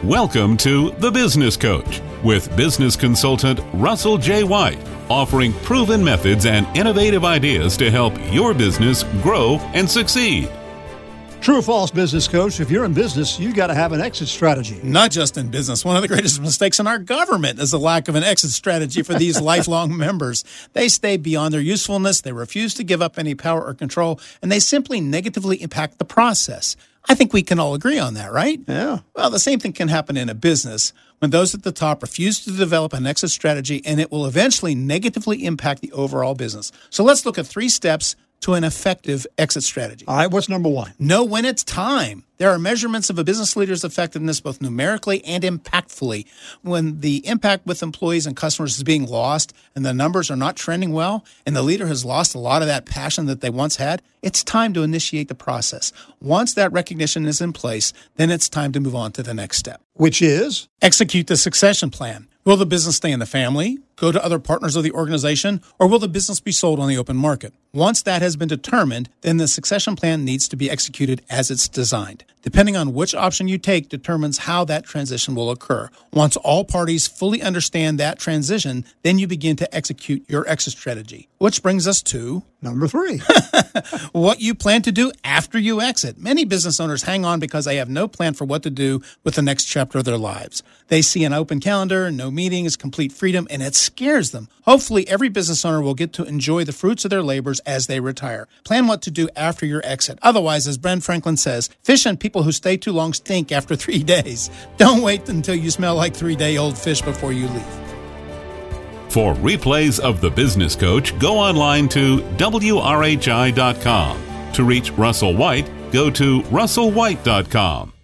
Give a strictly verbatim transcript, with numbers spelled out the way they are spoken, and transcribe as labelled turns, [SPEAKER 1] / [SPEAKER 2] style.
[SPEAKER 1] Welcome to The Business Coach with business consultant Russell J. White, offering proven methods and innovative ideas to help your business grow and succeed.
[SPEAKER 2] True or false, business coach? If you're in business, you got to have an exit strategy.
[SPEAKER 3] Not just in business. One of the greatest mistakes in our government is the lack of an exit strategy for these lifelong members. They stay beyond their usefulness, they refuse to give up any power or control, and they simply negatively impact the process. I think we can all agree on that, right?
[SPEAKER 2] Yeah.
[SPEAKER 3] Well, the same thing can happen in a business when those at the top refuse to develop an exit strategy, and it will eventually negatively impact the overall business. So let's look at three steps to an effective exit strategy.
[SPEAKER 2] All right, what's number one?
[SPEAKER 3] Know when it's time. There are measurements of a business leader's effectiveness both numerically and impactfully. When the impact with employees and customers is being lost and the numbers are not trending well and the leader has lost a lot of that passion that they once had, it's time to initiate the process. Once that recognition is in place, then it's time to move on to the next step.
[SPEAKER 2] Which is?
[SPEAKER 3] Execute the succession plan. Will the business stay in the family, go to other partners of the organization, or will the business be sold on the open market? Once that has been determined, then the succession plan needs to be executed as it's designed. Depending on which option you take determines how that transition will occur. Once all parties fully understand that transition, then you begin to execute your exit strategy. Which brings us to
[SPEAKER 2] number three.
[SPEAKER 3] What you plan to do after you exit. Many business owners hang on because they have no plan for what to do with the next chapter of their lives. They see an open calendar, no meetings, complete freedom, and it scares them. Hopefully, every business owner will get to enjoy the fruits of their labors as they retire. Plan what to do after your exit. Otherwise, as Ben Franklin says, fish and people who stay too long stink after three days. Don't wait until you smell like three-day-old fish before you leave.
[SPEAKER 1] For replays of The Business Coach, go online to W R H I dot com. To reach Russell White, go to Russell White dot com.